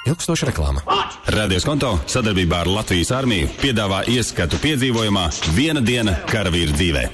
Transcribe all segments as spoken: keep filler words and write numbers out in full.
ilgstoša reklāma. Radios Konto sadarbībā ar Latvijas armiju piedāvā ieskatu piedzīvojumā Viena diena karavīra dzīvē.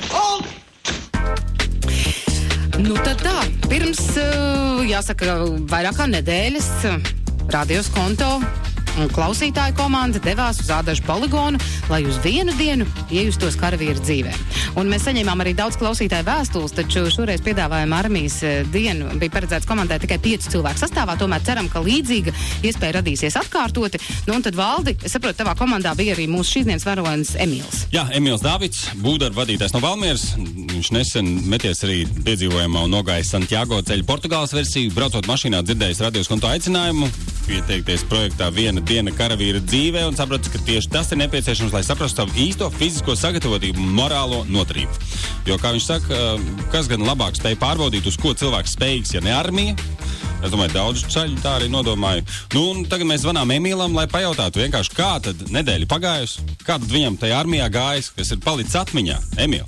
Nu tad tā, pirms, jāsaka, vairāk kā nedēļas Radios Konto un klausītāju komanda devās uz Ādažu poligonu, lai uz vienu dienu iejustos karavīra dzīvē. Un mēs saņēmām arī daudz klausītāju vēstules, taču šoreiz piedāvājuma armijas dienu bija paredzēts komandai tikai piecu cilvēku sastāvā, tomēr ceram, ka līdzīga iespēja radīsies atkārtoti. Nu un tad, Valdi, es saprotu, tavā komandā bija arī mūsu šīs dienas varonis Emīls. Jā, Emīls Dāvids, būdaru vadītājs no Valmieras. Viņš nesen meties arī piedzīvojumā un nogājis Santiago ceļu Portugāles versiju. Braucot mašīnā dzirdējis Radios Konto aicinājumu, pieteikties projektā Viena diena karavīra dzīvē un sapratu, ka tieši tas ir nepieciešams, lai saprastu savu īsto fizisko sagatavotību un morālo noturību. Jo, kā viņš saka, kas gan labāk spēj pārbaudīt, uz ko cilvēks spējīgs, ja ne armija? Es domāju, daudz ceļu tā arī nodomāju. Nu, un tagad mēs zvanām Emīlam, lai pajautātu vienkārši, kā tad nedēļa pagājusi, kā tad viņam tajā armijā gājis, kas ir palicis atmiņā. Emīl.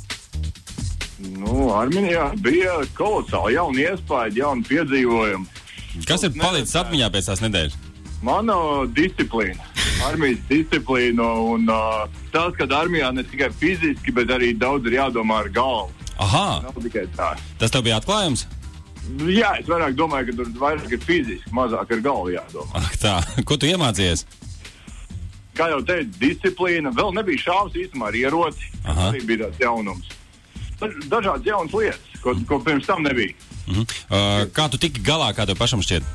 Nu, armijā bija kolosāli jauni iespēja, jauni piedzīvojumi. Kas ir palicis atmiņā pēc tās nedēļas? Mana disciplīna, armijas disciplīna un uh, tas, ka armijā ne tikai fiziski, bet arī daudz ir jādomā ar galvu. Aha, nav tikai tā. Tas tev bija atklājums? Jā, es vairāk domāju, ka tur vairāk ir fiziski, mazāk ar galvu jādomā. Ak tā, ko tu iemācījies? Kā jau teicu, disciplīna, vēl nebija šāvs īstumā ar ieroci, Aha. arī bija tāds jaunums. Dažādas jaunas lietas, ko, ko pirms tam nebija. Uh-huh. Uh, kā tu tiki galā, kā tev pašam šķiet?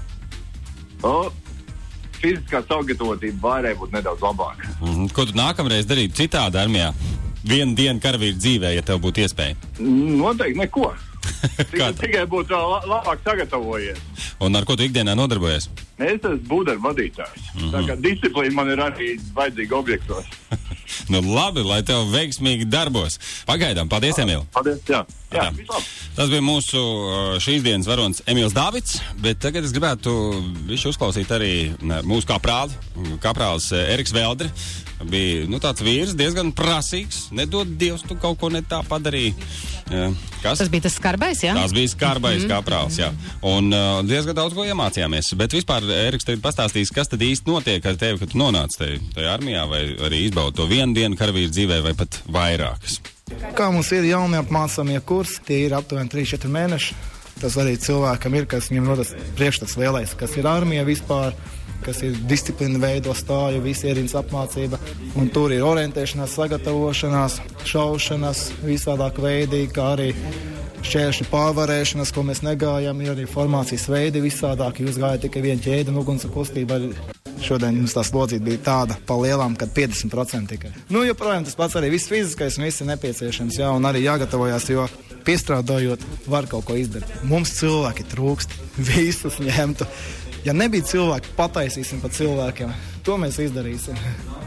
O, fiziskā sagatavotība varēja būt nedaudz labāka. Uh-huh. Ko tu nākamreiz darītu citādi armijā? Vienu dienu karavīra dzīvē, ja tev būtu iespēja? Noteikti neko. Tikai, tikai būtu la, labāk sagatavojies. Un ar ko tu ikdienā nodarbojies? Es esmu būdaru vadītājs. Uh-huh. Tā kā disciplīna man ir arī vajadzīga objektos. Nu labi, lai tev veiksmīgi darbos. Pagaidām, paldies, Emīl. Paldies, jā. jā Tas bija mūsu šīs dienas varonis Emīls Dāvids, bet tagad es gribētu visu uzklausīt arī mūsu kaprāli. Kaprālis Eriks Veldri bija, nu, tāds vīrs, diezgan prasīgs. Nedod Dievs, tu kaut ko ne tā padarīji. Kas? Tas bija tas skarbais, jā? Tas bija skarbais mm-hmm. kaprāls, jā. Un uh, diezgan daudz ko iemācījāmies. Bet vispār Eriks tagad pastāstīs, kas tad īsti notiek ar tevi, kad tu nonāc tajā, tajā armijā, vai arī izbaudi to vienu dienu karavīra dzīvē, vai pat vairākas. Kā mums ir jauni apmācāmie kursi, tie ir aptuveni trīs četri mēneši. Tas arī cilvēkam ir, kas viņam rodas priekšstats lielais, kas ir armija vispār, kas ir disciplīna veido stāju, visi ierīnas apmācība. Un tur ir orientēšanās, sagatavošanās, šaušanas, visādāk veidi, kā arī šķēršļu pārvarēšanas, ko mēs negājam, ir arī formācijas veidi visādāk. Jūs gājat tikai vienu ķēdi un uguns kustība. Šodien mums tā slodzība bija tāda pa lielām, kad piecdesmit procenti tikai. Nu, joprojām tas pats arī viss fiziskais un viss ir nepieciešams, jā, un arī jāgatavojās, jo piestrādājot var kaut ko izdarīt. Mums cilvēki trūkst, visus ņemtu. Ja nebija cilvēki, pataisīsim pa cilvēkiem. To mēs izdarīsim.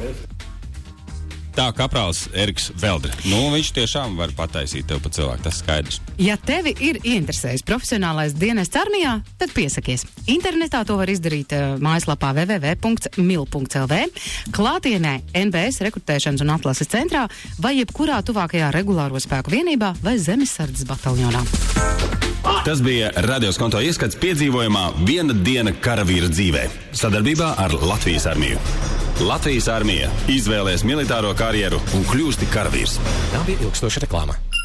Tā kaprāls Eriks Veldri. Nu, viņš tiešām var pataisīt tev pa cilvēku, tas skaidrs. Ja tevi ir ieinteresējis profesionālais dienests armijā, tad piesakies. Internetā to var izdarīt uh, mājaslapā w w w punkts mil punkts l v, klātienē N B S rekrutēšanas un atlases centrā vai jebkurā tuvākajā regulāro spēku vienībā vai zemesardzes bataljonā. Tas bija Radios Konto ieskats piedzīvojumā Viena diena karavīra dzīvē. Sadarbībā ar Latvijas armiju. Latvijas armija. Izvēlēs militāro karjeru un kļūsti karavīrs. Tā bija ilgstoša reklāma.